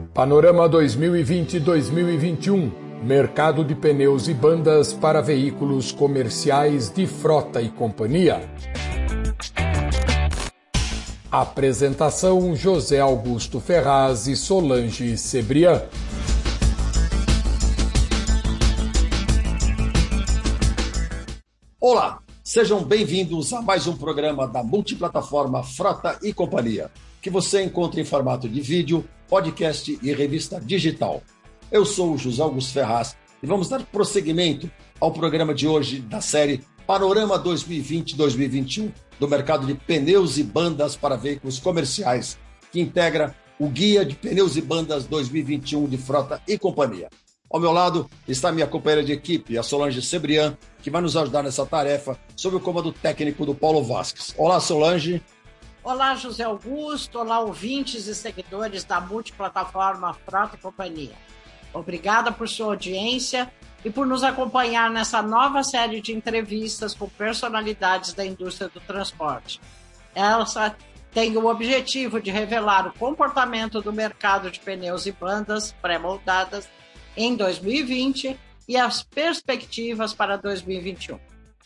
Panorama 2020-2021. Mercado de pneus e bandas para veículos comerciais de Frota e Companhia. Apresentação: José Augusto Ferraz e Solange Cebrián. Olá, sejam bem-vindos a mais um programa da multiplataforma Frota e Companhia, que você encontra em formato de vídeo, podcast e revista digital. Eu sou o José Augusto Ferraz e vamos dar prosseguimento ao programa de hoje da série Panorama 2020-2021 do mercado de pneus e bandas para veículos comerciais, que integra o Guia de Pneus e Bandas 2021 de Frota e Companhia. Ao meu lado está minha companheira de equipe, a Solange Cebrián, que vai nos ajudar nessa tarefa sob o comando técnico do Paulo Vasques. Olá, Solange. Olá, José Augusto. Olá, ouvintes e seguidores da multiplataforma Frota e Companhia. Obrigada por sua audiência e por nos acompanhar nessa nova série de entrevistas com personalidades da indústria do transporte. Essa tem o objetivo de revelar o comportamento do mercado de pneus e bandas pré-moldadas em 2020 e as perspectivas para 2021.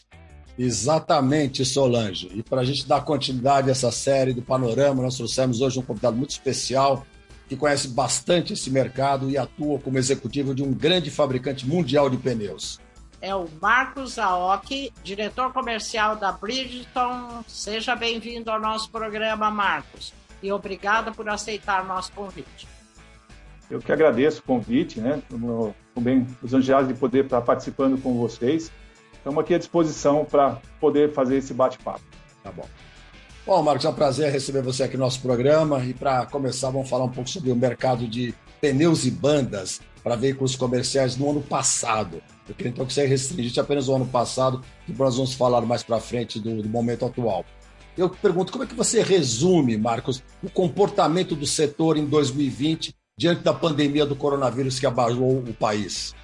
Exatamente, Solange. E para a gente dar continuidade a essa série do Panorama, nós trouxemos hoje um convidado muito especial, que conhece bastante esse mercado e atua como executivo de um grande fabricante mundial de pneus. É o Marcos Aoki, diretor comercial da Bridgestone. Seja bem-vindo ao nosso programa, Marcos. E obrigada por aceitar nosso convite. Eu que agradeço o convite, né? Estou bem lisonjeado de poder estar participando com vocês. Estamos aqui à disposição para poder fazer esse bate-papo. Tá bom. Bom, Marcos, é um prazer receber você aqui no nosso programa. E para começar, vamos falar um pouco sobre o mercado de pneus e bandas para veículos comerciais no ano passado. Eu queria então que você restringisse apenas o ano passado, que nós vamos falar mais para frente do momento atual. Eu pergunto, como é que você resume, Marcos, o comportamento do setor em 2020 diante da pandemia do coronavírus que abalou o país?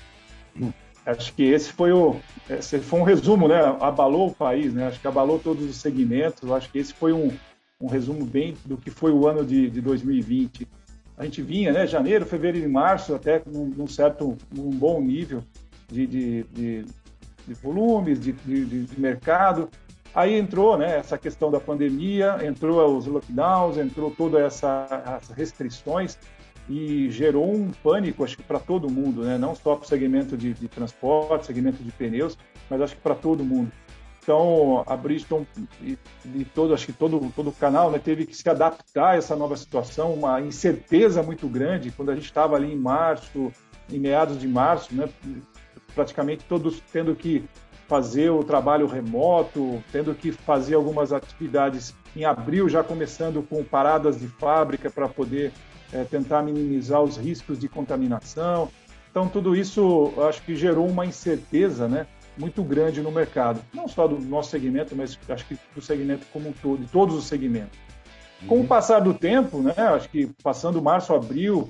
Acho que esse foi um resumo, né? Abalou o país, né? Acho que abalou todos os segmentos. Acho que esse foi um resumo bem do que foi o ano de 2020. A gente vinha, né? Janeiro, fevereiro e março, até num bom nível de volumes, de mercado. Aí entrou, né? Essa questão da pandemia, entrou os lockdowns, entrou todas essas restrições e gerou um pânico, acho que para todo mundo, né? Não só para o segmento de transporte, segmento de pneus, mas acho que para todo mundo. Então, a Bridgestone e todo o canal, né, teve que se adaptar a essa nova situação, uma incerteza muito grande, quando a gente estava ali em meados de março, né, praticamente todos tendo que fazer o trabalho remoto, tendo que fazer algumas atividades em abril, já começando com paradas de fábrica para poder tentar minimizar os riscos de contaminação. Então, tudo isso, acho que gerou uma incerteza, né, muito grande no mercado. Não só do nosso segmento, mas acho que do segmento como um todo, de todos os segmentos. Com o passar do tempo, né, acho que passando março, abril,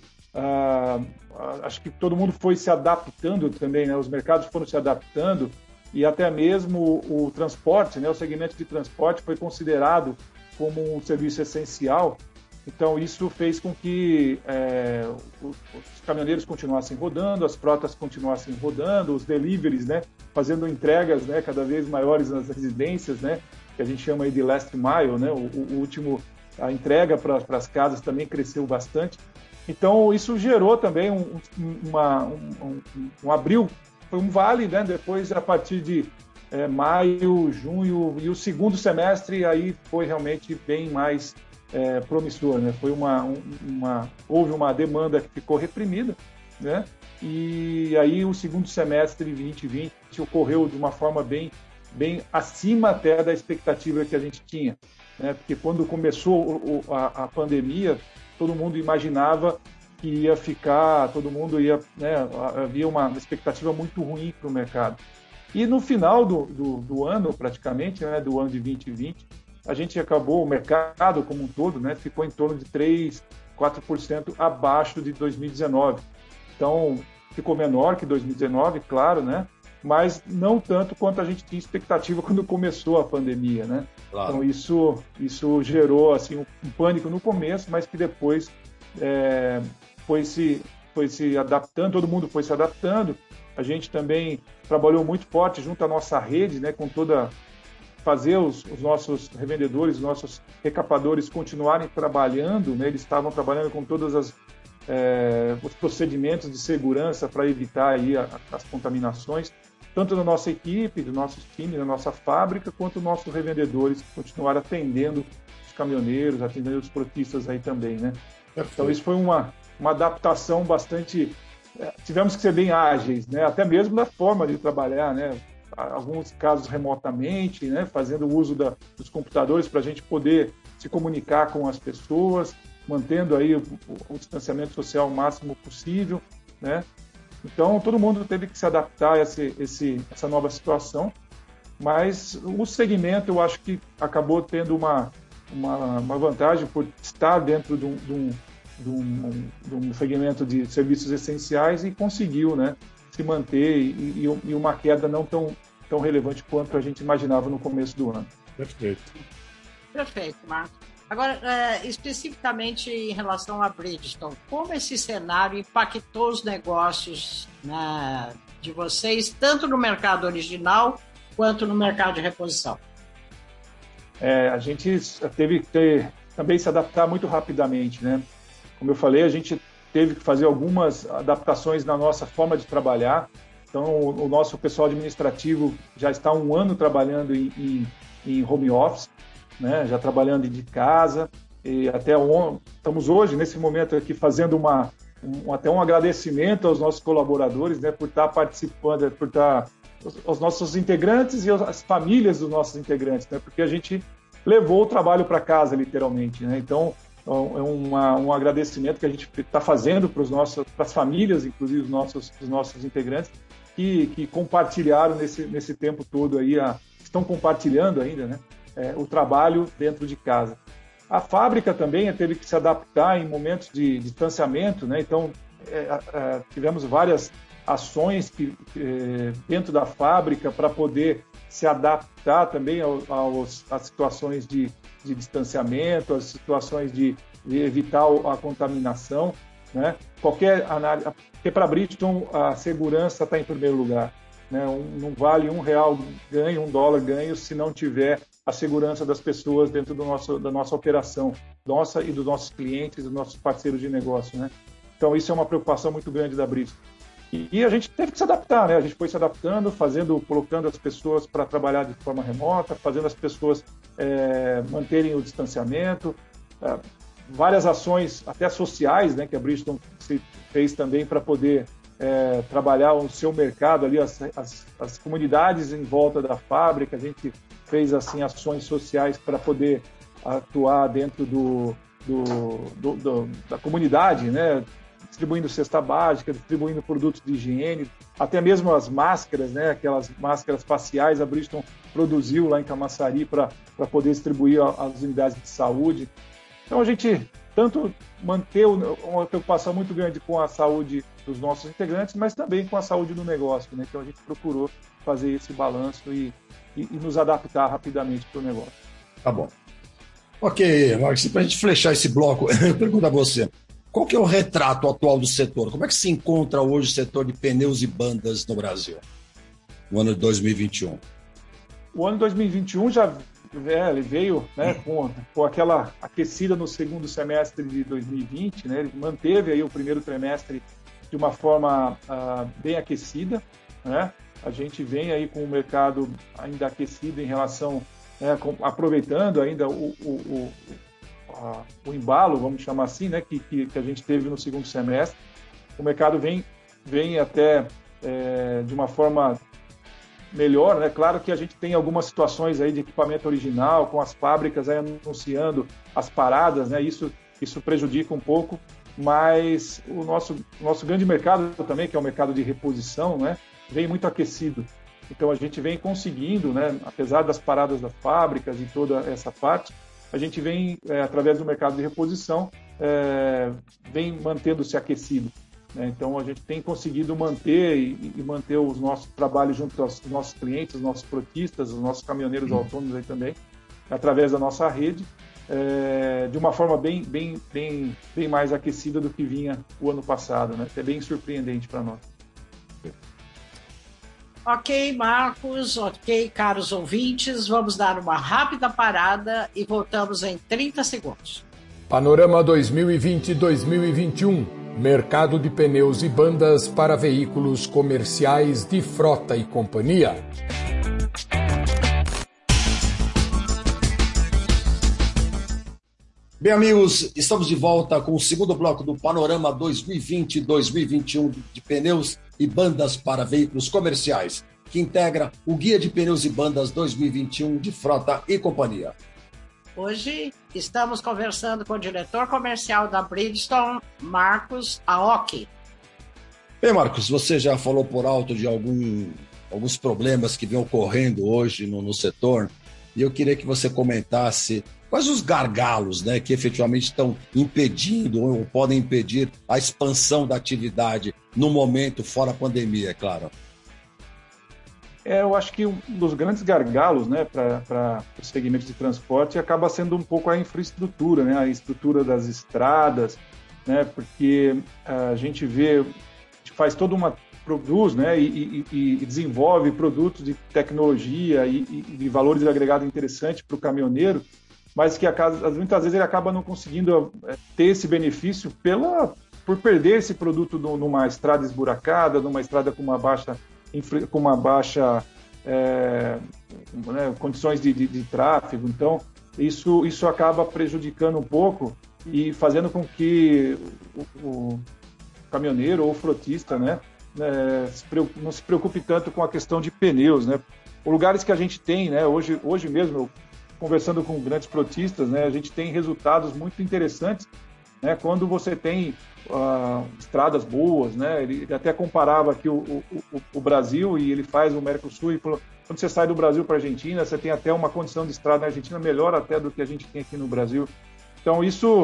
acho que todo mundo foi se adaptando também, né, os mercados foram se adaptando e até mesmo o transporte, né, o segmento de transporte foi considerado como um serviço essencial. Então, isso fez com que os caminhoneiros continuassem rodando, as frotas continuassem rodando, os deliveries, né, fazendo entregas, né, cada vez maiores nas residências, né, que a gente chama aí de last mile, né, a entrega para as casas também cresceu bastante. Então, isso gerou também um abril, foi um vale, né, depois a partir de maio, junho e o segundo semestre aí foi realmente bem mais promissor, né? Houve uma demanda que ficou reprimida, né? E aí o segundo semestre de 2020 ocorreu de uma forma bem acima até da expectativa que a gente tinha, né? Porque quando começou a pandemia, todo mundo imaginava que ia ficar, né? Havia uma expectativa muito ruim para o mercado. E no final do ano, praticamente, né? Do ano de 2020, a gente acabou, o mercado como um todo, né, ficou em torno de 3%, 4% abaixo de 2019. Então, ficou menor que 2019, claro, né, mas não tanto quanto a gente tinha expectativa quando começou a pandemia, né? Claro. Então, isso gerou assim, um pânico no começo, mas que depois foi se adaptando, todo mundo foi se adaptando. A gente também trabalhou muito forte junto à nossa rede, né, com fazer os nossos revendedores, os nossos recapadores continuarem trabalhando, né, eles estavam trabalhando com todos os procedimentos de segurança para evitar aí as contaminações, tanto da nossa equipe, do nosso time, da nossa fábrica, quanto os nossos revendedores continuaram atendendo os caminhoneiros, atendendo os frotistas aí também, né? Então isso foi uma adaptação bastante... Tivemos que ser bem ágeis, né? Até mesmo na forma de trabalhar, né? Alguns casos remotamente, né? Fazendo uso dos computadores para a gente poder se comunicar com as pessoas, mantendo aí o distanciamento social o máximo possível, né? Então, todo mundo teve que se adaptar a essa nova situação, mas o segmento, eu acho que acabou tendo uma vantagem por estar dentro de um segmento de serviços essenciais e conseguiu, né, se manter e uma queda não tão relevante quanto a gente imaginava no começo do ano. Perfeito. Perfeito, Marcos. Agora, especificamente em relação a Bridgestone, como esse cenário impactou os negócios, né, de vocês, tanto no mercado original quanto no mercado de reposição? A gente teve que também se adaptar muito rapidamente, né? Como eu falei, a gente teve que fazer algumas adaptações na nossa forma de trabalhar. Então, o nosso pessoal administrativo já está há 1 ano trabalhando em home office, né? Já trabalhando de casa. E estamos hoje, nesse momento aqui, fazendo até um agradecimento aos nossos colaboradores, né? Por estar participando, por estar... os nossos integrantes e as famílias dos nossos integrantes, né? Porque a gente levou o trabalho para casa, literalmente, né? Então, é um agradecimento que a gente está fazendo para as famílias, inclusive os nossos integrantes, que compartilharam nesse tempo todo aí, estão compartilhando ainda, né? O trabalho dentro de casa. A fábrica também teve que se adaptar em momentos de distanciamento, né? Então, tivemos várias ações dentro da fábrica para poder se adaptar também às situações de distanciamento, às situações de evitar a contaminação, né? Porque para a Bridgestone a segurança está em primeiro lugar, né? Não vale R$1 ganho, $1 ganho, se não tiver a segurança das pessoas dentro da nossa operação, nossa e dos nossos clientes, dos nossos parceiros de negócio, né? Então isso é uma preocupação muito grande da Bridgestone. E a gente teve que se adaptar, né? A gente foi se adaptando, colocando as pessoas para trabalhar de forma remota, fazendo as pessoas manterem o distanciamento, várias ações até sociais, né? Que a Bridgestone fez também para poder trabalhar o seu mercado ali, as comunidades em volta da fábrica. A gente fez assim ações sociais para poder atuar dentro da comunidade, né? Distribuindo cesta básica, distribuindo produtos de higiene, até mesmo as máscaras, né? Aquelas máscaras faciais, a Bridgestone produziu lá em Camaçari para poder distribuir às unidades de saúde. Então a gente tanto manter uma preocupação muito grande com a saúde dos nossos integrantes, mas também com a saúde do negócio, né? Então a gente procurou fazer esse balanço e nos adaptar rapidamente para o negócio. Tá bom. Ok, Marcos, para a gente flechar esse bloco, eu pergunto a você. Qual que é o retrato atual do setor? Como é que se encontra hoje o setor de pneus e bandas no Brasil, no ano de 2021? O ano de 2021 ele veio, né, com aquela aquecida no segundo semestre de 2020, né? Ele manteve aí o primeiro trimestre de uma forma bem aquecida, né? A gente vem aí com o mercado ainda aquecido em relação, aproveitando ainda o embalo, vamos chamar assim, né, que a gente teve no segundo semestre. O mercado vem até de uma forma melhor, né? Claro que a gente tem algumas situações aí de equipamento original, com as fábricas aí anunciando as paradas, né? Isso prejudica um pouco, mas o nosso grande mercado também, que é o mercado de reposição, né, vem muito aquecido. Então a gente vem conseguindo, né, apesar das paradas das fábricas e toda essa parte, a gente vem, através do mercado de reposição, vem mantendo-se aquecido, né? Então, a gente tem conseguido manter e manter os nossos trabalhos junto aos nossos clientes, os nossos frotistas, os nossos caminhoneiros autônomos aí também, através da nossa rede. de uma forma bem mais aquecida do que vinha o ano passado, né? É bem surpreendente para nós. Ok, Marcos, ok, caros ouvintes, vamos dar uma rápida parada e voltamos em 30 segundos. Panorama 2020-2021. Mercado de pneus e bandas para veículos comerciais de Frota e Companhia. Bem, amigos, estamos de volta com o segundo bloco do Panorama 2020-2021 de pneus e bandas para veículos comerciais, que integra o Guia de Pneus e Bandas 2021 de Frota e Companhia. Hoje estamos conversando com o diretor comercial da Bridgestone, Marcos Aoki. Bem, Marcos, você já falou por alto de alguns problemas que vêm ocorrendo hoje no setor, e eu queria que você comentasse quais os gargalos, né, que efetivamente estão impedindo ou podem impedir a expansão da atividade no momento fora a pandemia, é claro. Eu acho que um dos grandes gargalos, né, para os segmentos de transporte acaba sendo um pouco a infraestrutura, né, a estrutura das estradas, né, porque a gente faz toda uma produz, né, e desenvolve produtos de tecnologia e de valores agregados interessantes para o caminhoneiro, mas que muitas vezes ele acaba não conseguindo ter esse benefício por perder esse produto numa estrada esburacada, numa estrada com uma baixa condições de tráfego. Então, isso acaba prejudicando um pouco e fazendo com que o caminhoneiro ou o frotista, né, não se preocupe tanto com a questão de pneus, né? Os lugares que a gente tem, né, hoje mesmo, conversando com grandes frotistas, né, a gente tem resultados muito interessantes, né, quando você tem estradas boas, né, ele até comparava aqui o Brasil, e ele faz o Mercosul, e falou, quando você sai do Brasil para a Argentina, você tem até uma condição de estrada na Argentina melhor até do que a gente tem aqui no Brasil. Então,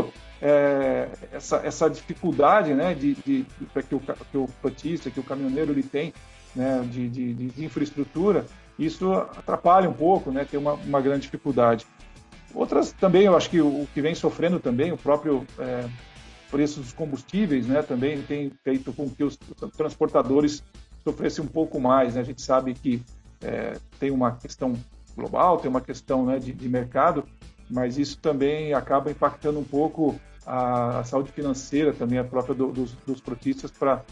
essa dificuldade, né, que o frotista, que o caminhoneiro ele tem, né, de infraestrutura, isso atrapalha um pouco, né, tem uma grande dificuldade. Outras também, eu acho que o que vem sofrendo também, o próprio preço dos combustíveis, né, também tem feito com que os transportadores sofressem um pouco mais, né? A gente sabe que tem uma questão global, tem uma questão, né, de mercado, mas isso também acaba impactando um pouco a saúde financeira também, a própria dos frotistas para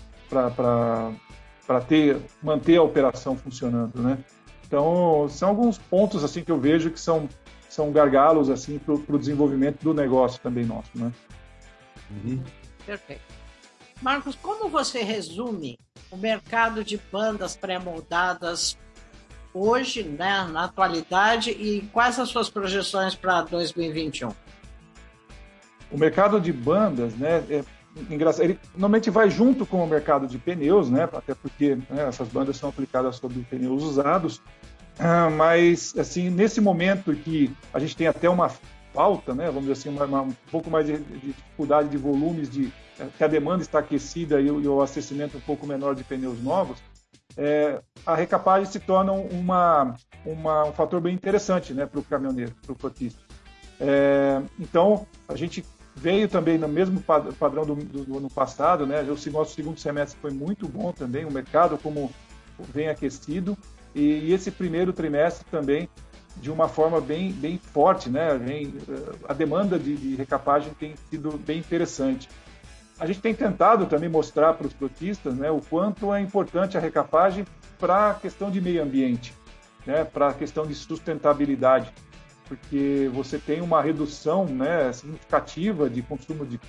manter a operação funcionando, né? Então, são alguns pontos assim que eu vejo que são gargalos assim para o desenvolvimento do negócio também nosso, né? Uhum. Perfeito. Marcos, como você resume o mercado de bandas pré-moldadas hoje, né, na atualidade, e quais as suas projeções para 2021? O mercado de bandas, né, engraçado, ele normalmente vai junto com o mercado de pneus, né, até porque, né, essas bandas são aplicadas sobre pneus usados, mas assim, nesse momento que a gente tem até uma falta, né, vamos dizer assim, um pouco mais de dificuldade de volumes, que a demanda está aquecida e o abastecimento um pouco menor de pneus novos, a recapagem se torna um fator bem interessante, né, para o caminhoneiro, para o frotista. Então, a gente veio também no mesmo padrão do ano passado, né? O nosso segundo semestre foi muito bom também, o mercado como vem aquecido, e esse primeiro trimestre também de uma forma bem forte, né? A demanda de recapagem tem sido bem interessante. A gente tem tentado também mostrar para os frotistas, né, o quanto é importante a recapagem para a questão de meio ambiente, né, para a questão de sustentabilidade, porque você tem uma redução, né, significativa de consumo de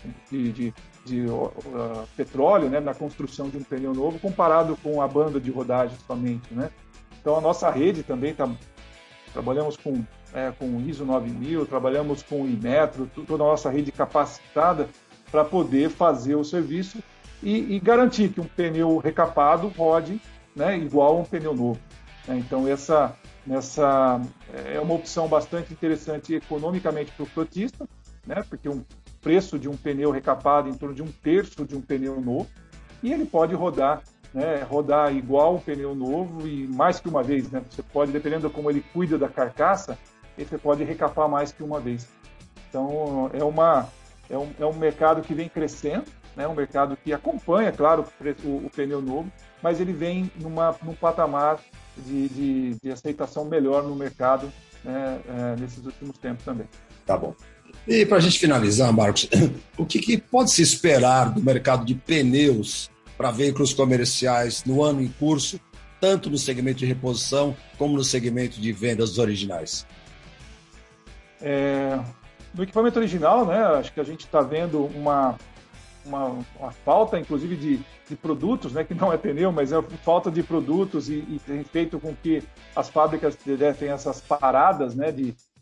petróleo, né, na construção de um pneu novo comparado com a banda de rodagem somente, né? Então a nossa rede também trabalhamos com ISO 9000, trabalhamos com o Inmetro, toda a nossa rede capacitada para poder fazer o serviço e garantir que um pneu recapado rode, né, igual a um pneu novo. Então essa é uma opção bastante interessante economicamente para o frotista, né, porque o preço de um pneu recapado em torno de 1/3 de um pneu novo, e ele pode rodar, né, rodar igual um pneu novo e mais que uma vez, né? Você pode, dependendo de como ele cuida da carcaça, você pode recapar mais que uma vez. Então, é um mercado que vem crescendo, né? Um mercado que acompanha, claro, o pneu novo, mas ele vem num patamar de aceitação melhor no mercado, né, nesses últimos tempos também. Tá bom. E para a gente finalizar, Marcos, o que pode se esperar do mercado de pneus para veículos comerciais no ano em curso, tanto no segmento de reposição como no segmento de vendas originais? No equipamento original, né, acho que a gente está vendo uma falta, inclusive, de produtos, né, que não é pneu, mas é falta de produtos e tem feito com que as fábricas tenham essas paradas, né,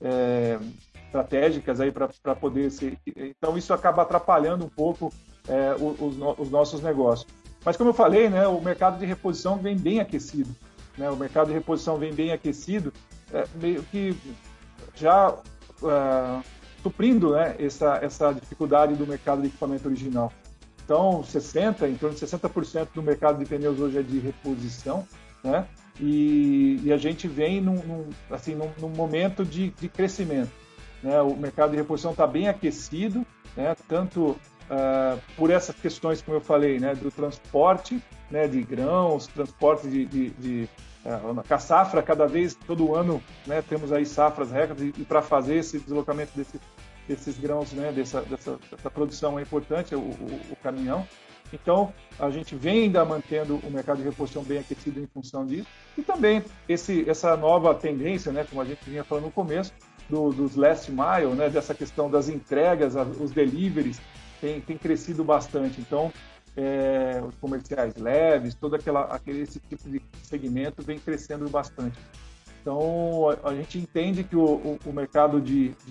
estratégicas aí para poder ser. Então, isso acaba atrapalhando um pouco os nossos negócios. Mas, como eu falei, né, o mercado de reposição vem bem aquecido. Né, o mercado de reposição vem bem aquecido, meio que já suprindo, né, essa dificuldade do mercado de equipamento original. Então, em torno de 60% do mercado de pneus hoje é de reposição, né? E a gente vem num momento de crescimento, né? O mercado de reposição está bem aquecido, né? Tanto por essas questões, como eu falei, né, do transporte, né, de grãos, transporte com a safra, cada vez, todo ano, né, temos aí safras recordes, e para fazer esse deslocamento desses grãos, né, dessa produção é importante, o caminhão. Então, a gente vem ainda mantendo o mercado de reposição bem aquecido em função disso. E também essa nova tendência, né, como a gente vinha falando no começo, dos last mile, né, dessa questão das entregas, os deliveries, tem crescido bastante. Então, os comerciais leves, esse tipo de segmento vem crescendo bastante. Então, a gente entende que o mercado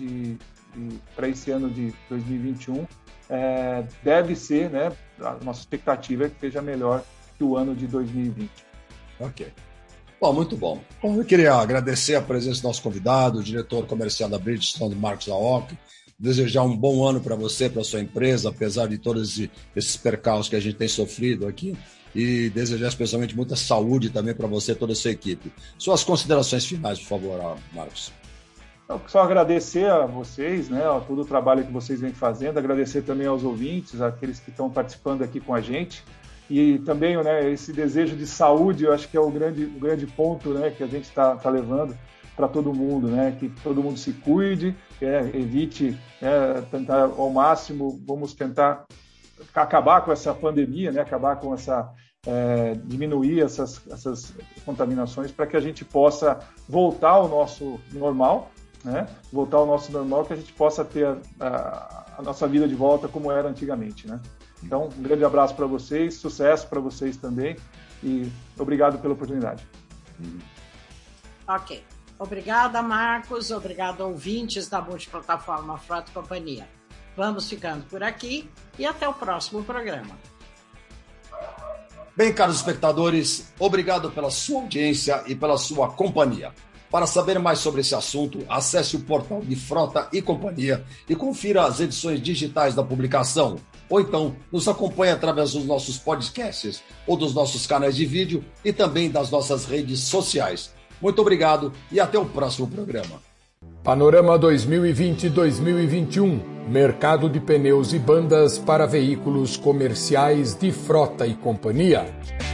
para esse ano de 2021 deve ser, né, a nossa expectativa é que seja melhor que o ano de 2020. Ok. Bom, muito bom. Bom, eu queria agradecer a presença do nosso convidado, o diretor comercial da Bridgestone, Marcos Laoc. Desejar um bom ano para você, para a sua empresa, apesar de todos esses percalços que a gente tem sofrido aqui, e desejar especialmente muita saúde também para você e toda a sua equipe. Suas considerações finais, por favor, Marcos. Só agradecer a vocês, né, a todo o trabalho que vocês vêm fazendo, agradecer também aos ouvintes, aqueles que estão participando aqui com a gente, e também, né, esse desejo de saúde, eu acho que é o grande ponto, né, que a gente está levando para todo mundo, né, que todo mundo se cuide, evite, tentar ao máximo, vamos tentar acabar com essa pandemia, né, acabar com diminuir essas contaminações para que a gente possa voltar ao nosso normal, né? Voltar ao nosso normal, que a gente possa ter a nossa vida de volta como era antigamente, né? Então, um grande abraço para vocês, sucesso para vocês também e obrigado pela oportunidade. Ok. Obrigada, Marcos. Obrigado, ouvintes da Multiplataforma Frota e Companhia. Vamos ficando por aqui e até o próximo programa. Bem, caros espectadores, obrigado pela sua audiência e pela sua companhia. Para saber mais sobre esse assunto, acesse o portal de Frota e Companhia e confira as edições digitais da publicação. Ou então, nos acompanhe através dos nossos podcasts ou dos nossos canais de vídeo e também das nossas redes sociais. Muito obrigado e até o próximo programa. Panorama 2020-2021. Mercado de pneus e bandas para veículos comerciais de Frota e Companhia.